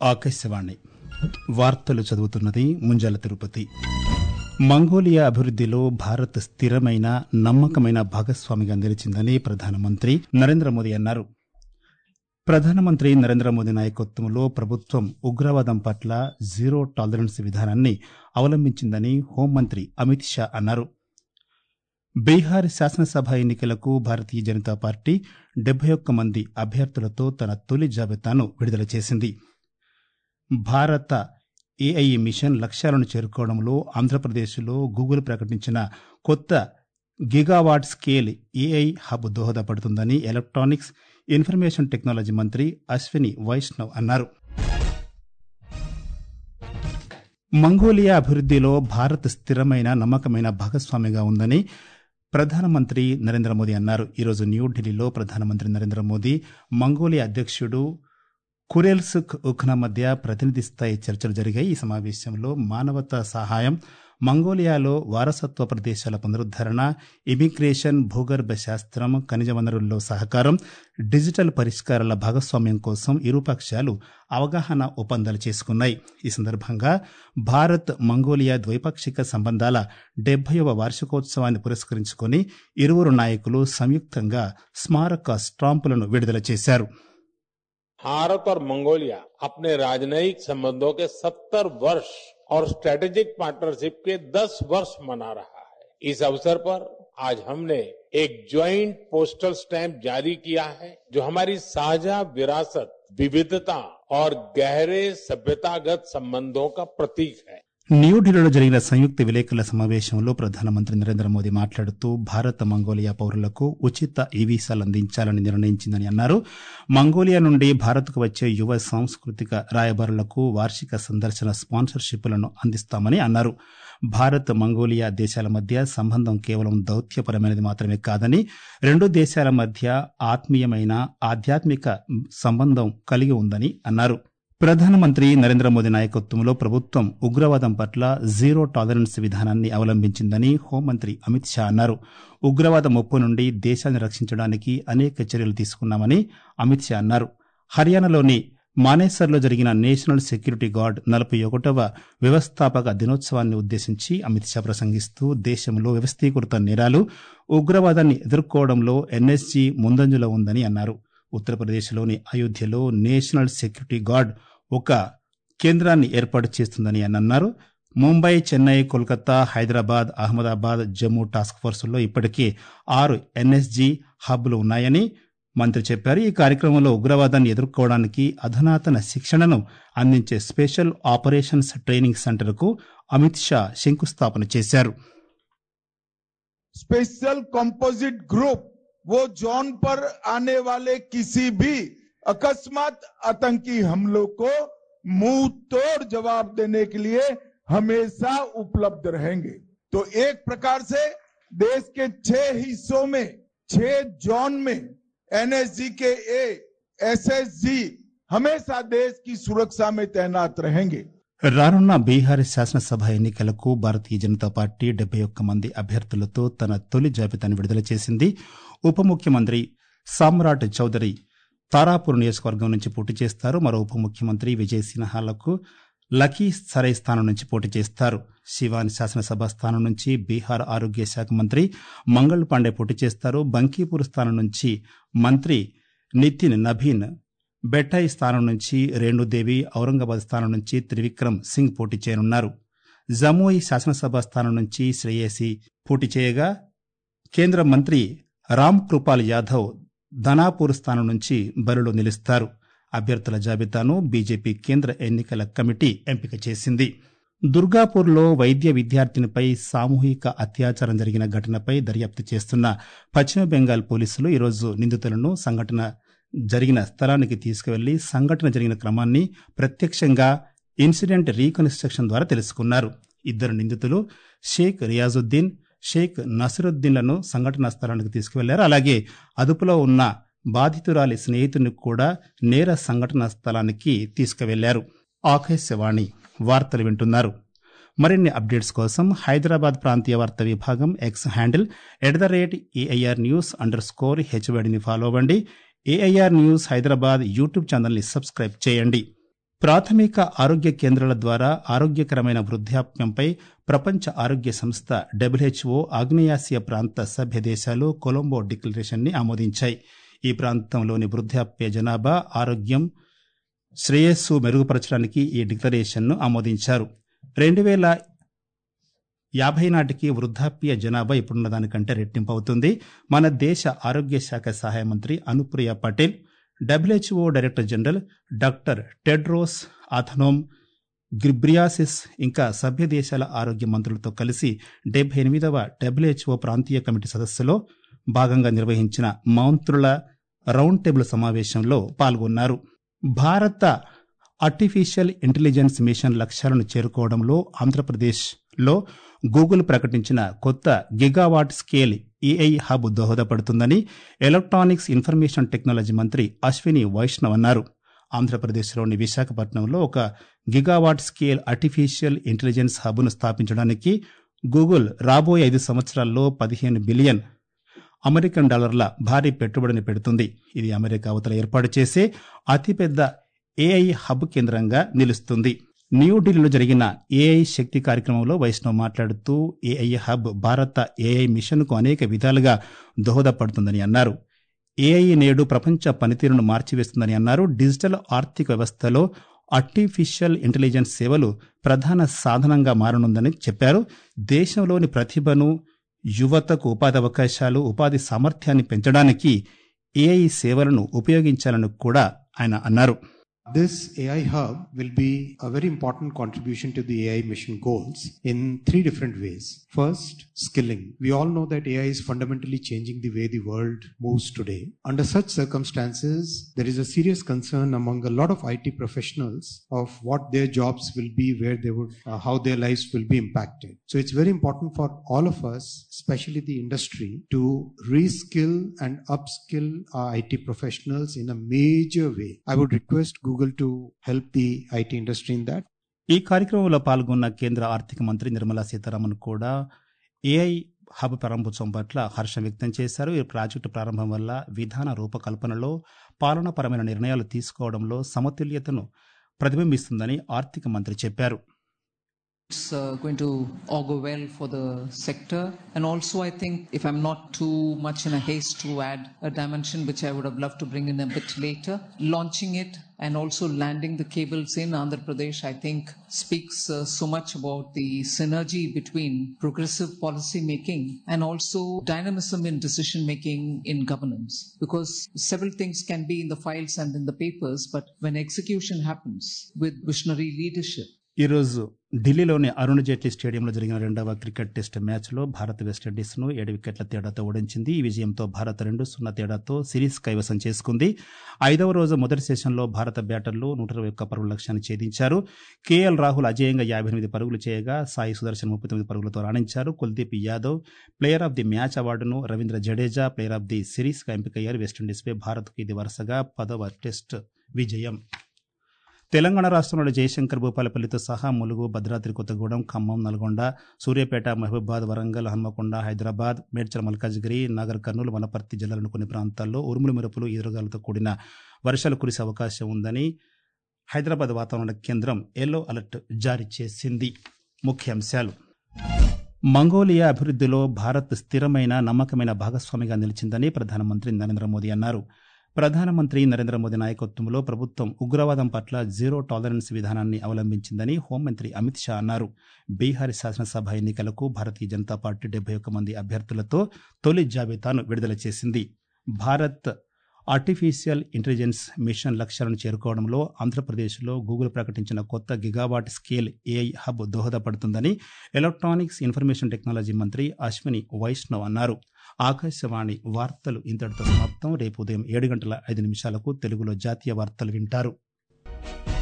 ఆకాశవాణి వార్తలు చదువుతున్నది ముంజాల తిరుపతి. మంగోలియా అభివృద్దిలో భారత్ స్థిరమైన నమ్మకమైన భాగస్వామిగా నిలిచిందని ప్రధానమంత్రి నరేంద్ర మోదీ అన్నారు. ప్రధానమంత్రి నరేంద్ర మోదీ నాయకత్వంలో ప్రభుత్వం ఉగ్రవాదం పట్ల జీరో టాలరెన్స్ విధానాన్ని అవలంబించిందని హోంమంత్రి అమిత్ షా అన్నారు. బీహార్ శాసనసభ ఎన్నికలకు భారతీయ జనతా పార్టీ 71 మంది అభ్యర్థులతో తన తొలి జాబితాను విడుదల చేసింది. భారత ఏఐ మిషన్ లక్ష్యాలను చేరుకోవడంలో ఆంధ్రప్రదేశ్లో గూగుల్ ప్రకటించిన కొత్త గిగావాట్ స్కేల్ ఏఐ హబ్ దోహదపడుతుందని ఎలక్ట్రానిక్స్ ఇన్ఫర్మేషన్ టెక్నాలజీ మంత్రి అశ్విని వైష్ణవ్ అన్నారు. మంగోలియా అభివృద్దిలో భారత్ స్థిరమైన నమ్మకమైన భాగస్వామిగా ఉందని ప్రధానమంత్రి నరేంద్ర మోదీ అన్నారు. ఈరోజు న్యూఢిల్లీలో ప్రధానమంత్రి నరేంద్ర మోదీ మంగోలియా అధ్యక్షుడు ఖురేల్సుఖ్ ఉఖ్నా మధ్య ప్రతినిధి స్థాయి చర్చలు జరిగాయి. ఈ సమావేశంలో మానవతా సహాయం, మంగోలియాలో వారసత్వ ప్రదేశాల పునరుద్దరణ, ఇమిగ్రేషన్, భూగర్భ శాస్త్రం, ఖనిజ వనరుల్లో సహకారం, డిజిటల్ పరిష్కారాల భాగస్వామ్యం కోసం ఇరుపక్షాలు అవగాహన ఒప్పందాలు చేసుకున్నాయి. ఈ సందర్భంగా భారత్ మంగోలియా ద్వైపాక్షిక సంబంధాల 70వ వార్షికోత్సవాన్ని పురస్కరించుకుని ఇరువురు నాయకులు సంయుక్తంగా స్మారక స్టాంపులను విడుదల చేశారు. भारत और मंगोलिया अपने राजनयिक संबंधों के 70 वर्ष और स्ट्रेटेजिक पार्टनरशिप के 10 वर्ष मना रहा है. इस अवसर पर आज हमने एक ज्वाइंट पोस्टल स्टैंप जारी किया है, जो हमारी साझा विरासत, विविधता और गहरे सभ्यतागत संबंधों का प्रतीक है. న్యూఢిల్లీలో జరిగిన సంయుక్త విలేకరుల సమావేశంలో ప్రధానమంత్రి నరేంద్ర మోదీ మాట్లాడుతూ భారత్ మంగోలియా పౌరులకు ఉచిత ఈ వీసాలు అందించాలని నిర్ణయించిందని అన్నారు. మంగోలియా నుండి భారత్కు వచ్చే యువ సాంస్కృతిక రాయబారులకు వార్షిక సందర్శన స్పాన్సర్షిప్లను అందిస్తామని అన్నారు. భారత్ మంగోలియా దేశాల మధ్య సంబంధం కేవలం దౌత్యపరమైనది మాత్రమే కాదని, రెండు దేశాల మధ్య ఆత్మీయమైన ఆధ్యాత్మిక సంబంధం కలిగి ఉందని అన్నారు. ప్రధానమంత్రి నరేంద్ర మోదీ నాయకత్వంలో ప్రభుత్వం ఉగ్రవాదం పట్ల జీరో టాలరెన్స్ విధానాన్ని అవలంబించిందని హోంమంత్రి అమిత్ షా అన్నారు. ఉగ్రవాద ముప్పు నుండి దేశాన్ని రక్షించడానికి అనేక చర్యలు తీసుకున్నామని అమిత్ షా అన్నారు. హర్యానాలోని మానేసర్లో జరిగిన నేషనల్ సెక్యూరిటీ గార్డ్ 41వ వ్యవస్థాపక దినోత్సవాన్ని ఉద్దేశించి అమిత్ షా ప్రసంగిస్తూ దేశంలో వ్యవస్థీకృత నేరాలు, ఉగ్రవాదాన్ని ఎదుర్కోవడంలో ఎన్ఎస్జీ ముందంజలో ఉందని అన్నారు. ఉత్తరప్రదేశ్లోని అయోధ్యలో నేషనల్ సెక్యూరిటీ గార్డ్ ఒక కేంద్రాన్ని ఏర్పాటు చేస్తుందని అన్నారు. ముంబై, చెన్నై, కోల్కతా, హైదరాబాద్, అహ్మదాబాద్, జమ్మూ టాస్క్ ఫోర్సుల్లో ఇప్పటికే 6 ఎన్ఎస్జీ హబ్లు ఉన్నాయని మంత్రి చెప్పారు. ఈ కార్యక్రమంలో ఉగ్రవాదాన్ని ఎదుర్కోవడానికి అధునాతన శిక్షణను అందించే స్పెషల్ ఆపరేషన్స్ ట్రైనింగ్ సెంటర్కు అమిత్ షా శంకుస్థాపన చేశారు. स्पेशल कंपोजिट ग्रुप वो जोन पर आने वाले किसी भी अकस्मात आतंकी हमलों को मुंह तोड़ जवाब देने के लिए हमेशा उपलब्ध रहेंगे. तो एक प्रकार से देश के 6 हिस्सों में 6 जोन में एनएसजी के एसएसजी हमेशा देश की सुरक्षा में तैनात रहेंगे. రానున్న బీహార్ శాసనసభ ఎన్నికలకు భారతీయ జనతా పార్టీ 71 మంది అభ్యర్థులతో తన తొలి జాబితాను విడుదల చేసింది. ఉప ముఖ్యమంత్రి సామ్రాట్ చౌదరి తారాపూర్ నియోజకవర్గం నుంచి పోటీ చేస్తారు. మరో ఉప ముఖ్యమంత్రి విజయ్ సిన్హాలకు లఖీ సరై స్థానం నుంచి పోటీ చేస్తారు. శివాన్ శాసనసభ స్థానం నుంచి బీహార్ ఆరోగ్య శాఖ మంత్రి మంగళ్ పాండే పోటీ చేస్తారు. బంకీపూర్ స్థానం నుంచి మంత్రి నితిన్ నభీన్, బెట్టాయి స్థానం నుంచి రేణుదేవి, ఔరంగాబాద్ స్థానం నుంచి త్రివిక్రమ్ సింగ్ పోటీ చేయనున్నారు. జమోయి శాసనసభ స్థానం నుంచి శ్రేయసి పోటీ చేయగా కేంద్ర మంత్రి రామ్ కృపాల్ యాదవ్ ధనాపూర్ స్థానం నుంచి బరిలో నిలుస్తారు. అభ్యర్థుల జాబితాను బీజేపీ కేంద్ర ఎన్నికల కమిటీ ఎంపిక చేసింది. దుర్గాపూర్లో వైద్య విద్యార్థినిపై సామూహిక అత్యాచారం జరిగిన ఘటనపై దర్యాప్తు చేస్తున్న పశ్చిమ బెంగాల్ పోలీసులు ఈరోజు నిందితులను సంఘటన జరిగిన స్థలానికి తీసుకువెళ్లి సంఘటన జరిగిన క్రమాన్ని ప్రత్యక్షంగా ఇన్సిడెంట్ రీకన్స్ట్రక్షన్ ద్వారా తెలుసుకున్నారు. 2 నిందితులు షేక్ రియాజుద్దీన్, షేక్ నసిరుద్దీన్లను సంఘటనా స్థలానికి తీసుకువెళ్లారు. అలాగే అదుపులో ఉన్న బాధితురాలి స్నేహితుని కూడా నేర సంఘటనా స్థలానికి తీసుకువెళ్లారు. ఆకాశవాణి వార్తలు వింటున్నారు. మరిన్ని అప్డేట్స్ కోసం హైదరాబాద్ ప్రాంతీయ వార్తా విభాగం ఎక్స్ హ్యాండిల్ @AIR News_HWDని ఫాలో అవ్వండి. AIR న్యూస్ హైదరాబాద్ యూట్యూబ్ ఛానల్ని సబ్స్క్రైబ్ చేయండి. ప్రాథమిక ఆరోగ్య కేంద్రాల ద్వారా ఆరోగ్యకరమైన వృద్ధాప్యంపై ప్రపంచ ఆరోగ్య సంస్థ WHO ఆగ్నేయాసియా ప్రాంత సభ్య దేశాలు కొలంబో డిక్లరేషన్ని ఆమోదించాయి. ఈ ప్రాంతంలోని వృద్ధాప్య జనాభా ఆరోగ్యం శ్రేయస్సు మెరుగుపరచడానికి ఈ డిక్లరేషన్ను ఆమోదించారు. 2050 నాటికి వృద్ధాప్య జనాభా ఇప్పుడున్న దానికంటే రెట్టింపు అవుతుంది. మన దేశ ఆరోగ్య శాఖ సహాయ మంత్రి Anupriya Patel, WHO director general doctor Tedros Adhanom Ghebreyesus ఇంకా సభ్య దేశాల ఆరోగ్య మంత్రులతో కలిసి 78వ WHO ప్రాంతీయ కమిటీ సదస్సులో భాగంగా నిర్వహించిన మంత్రుల రౌండ్ టేబుల్ సమావేశంలో పాల్గొన్నారు. భారత ఆర్టిఫిషియల్ ఇంటెలిజెన్స్ మిషన్ లక్ష్యాలను చేరుకోవడంలో ఆంధ్రప్రదేశ్లో గూగుల్ ప్రకటించిన కొత్త గిగావాట్ స్కేల్ AI హబ్ దోహదపడుతుందని ఎలక్ట్రానిక్స్ ఇన్ఫర్మేషన్ టెక్నాలజీ మంత్రి అశ్విని వైష్ణవ్ అన్నారు. ఆంధ్రప్రదేశ్లోని విశాఖపట్నంలో ఒక గిగావాట్ స్కేల్ ఆర్టిఫిషియల్ ఇంటెలిజెన్స్ హబ్ను స్థాపించడానికి గూగుల్ రాబోయే 5 సంవత్సరాల్లో $15 బిలియన్ భారీ పెట్టుబడిని పెడుతుంది. ఇది అమెరికా అవతల ఏర్పాటు చేసే అతిపెద్ద AI హబ్ కేంద్రంగా నిలుస్తుంది. న్యూఢిల్లీలో జరిగిన AI శక్తి కార్యక్రమంలో వైష్ణవ్ మాట్లాడుతూ AI హబ్ భారత AI మిషన్కు అనేక విధాలుగా దోహదపడుతుందని అన్నారు. AI నేడు ప్రపంచ పనితీరును మార్చివేస్తుందని అన్నారు. డిజిటల్ ఆర్థిక వ్యవస్థలో ఆర్టిఫిషియల్ ఇంటెలిజెన్స్ సేవలు ప్రధాన సాధనంగా మారనుందని చెప్పారు. దేశంలోని ప్రతిభను, యువతకు ఉపాధి అవకాశాలు, ఉపాధి సామర్థ్యాన్ని పెంచడానికి AI సేవలను ఉపయోగించాలని కూడా ఆయన అన్నారు. This AI hub will be a very important contribution to the AI mission goals in 3 different ways. First, skilling. We all know that AI is fundamentally changing the way the world moves today. Under such circumstances, there is a serious concern among a lot of IT professionals of what their jobs will be, where they would, how their lives will be impacted. So it's very important for all of us, especially the industry, to reskill and upskill our IT professionals in a major way. I would request Google to help the IT industry in that. ఈ కార్యక్రమంలో పాల్గొన్న కేంద్ర ఆర్థిక మంత్రి నిర్మలా సీతారామన్ కూడా AI hub ప్రారంభోత్సవం పట్ల హర్షం వ్యక్తం చేశారు. ఈ ప్రాజెక్టు ప్రారంభం వల్ల విధాన రూపకల్పనలో, పాలనాపరమైన నిర్ణయాలు తీసుకోవడంలో సమతుల్యతను ప్రతిబింబిస్తుందని ఆర్థిక మంత్రి చెప్పారు. It's going to augur well for the sector, and also I think, if I'm not too much in a haste to add a dimension which I would have loved to bring in a bit later, launching it and also landing the cables in Andhra Pradesh, I think speaks so much about the synergy between progressive policy making and also dynamism in decision making in governance, because several things can be in the files and in the papers, but when execution happens with visionary leadership. ఈరోజు ఢిల్లీలోని అరుణ్ జైట్లీ స్టేడియంలో జరిగిన 2వ cricket test మ్యాచ్లో భారత్ వెస్టిండీస్ను 7 వికెట్ల తేడాతో ఓడించింది. ఈ విజయంతో భారత్ 2-0 తేడాతో సిరీస్ కైవసం చేసుకుంది. 5వ రోజు మొదటి సెషన్లో భారత బ్యాటర్లు 121 పరుగుల లక్ష్యాన్ని ఛేదించారు. కేఎల్ రాహుల్ అజేయంగా 58 పరుగులు చేయగా సాయి సుదర్శన్ 39 పరుగులతో రాణించారు. Kuldeep Yadav player of the match అవార్డును, Ravindra Jadeja player of the సిరీస్గా ఎంపికయ్యారు. వెస్టిండీస్పై భారత్కు ఇది వరుసగా 10వ టెస్ట్ విజయం. తెలంగాణ రాష్ట్రంలోని జయశంకర్, భూపాలపల్లితో సహా ములుగు, భద్రాద్రి కొత్తగూడెం, ఖమ్మం, నల్గొండ, సూర్యాపేట, మహబూబాద్, వరంగల్, హన్మకొండ, హైదరాబాద్, మేడ్చల్, మల్కాజ్గిరి, నాగర్ కర్నూలు, వనపర్తి జిల్లాలోని కొన్ని ప్రాంతాల్లో ఉరుములు మెరుపులు, ఈదురుగాలులతో కూడిన వర్షాలు కురిసే అవకాశం ఉందని హైదరాబాద్ వాతావరణ కేంద్రం ఎల్లో అలర్ట్ జారీ చేసింది. ముఖ్యాంశాలు: మంగోలియా అభివృద్ధిలో భారత్ స్థిరమైన, నమ్మకమైన భాగస్వామిగా నిలిచిందని ప్రధానమంత్రి నరేంద్ర మోదీ అన్నారు. ప్రధానమంత్రి నరేంద్ర మోదీ నాయకత్వంలో ప్రభుత్వం ఉగ్రవాదం పట్ల జీరో టాలరెన్స్ విధానాన్ని అవలంబించిందని హోంమంత్రి అమిత్ షా అన్నారు. బీహార్ శాసనసభ ఎన్నికలకు భారతీయ జనతా పార్టీ 71 మంది అభ్యర్థులతో తొలి జాబితాను విడుదల చేసింది. భారత్ ఆర్టిఫిషియల్ ఇంటెలిజెన్స్ మిషన్ లక్ష్యాలను చేరుకోవడంలో ఆంధ్రప్రదేశ్లో గూగుల్ ప్రకటించిన కొత్త గిగావాట్ స్కేల్ AI హబ్ దోహదపడుతుందని ఎలక్ట్రానిక్స్ ఇన్ఫర్మేషన్ టెక్నాలజీ మంత్రి అశ్విని వైష్ణవ్ అన్నారు. ఆకాశవాణి వార్తలు ఇంతటితో సమాప్తం. రేపు ఉదయం 7:05 తెలుగులో జాతీయ వార్తలు వింటారు.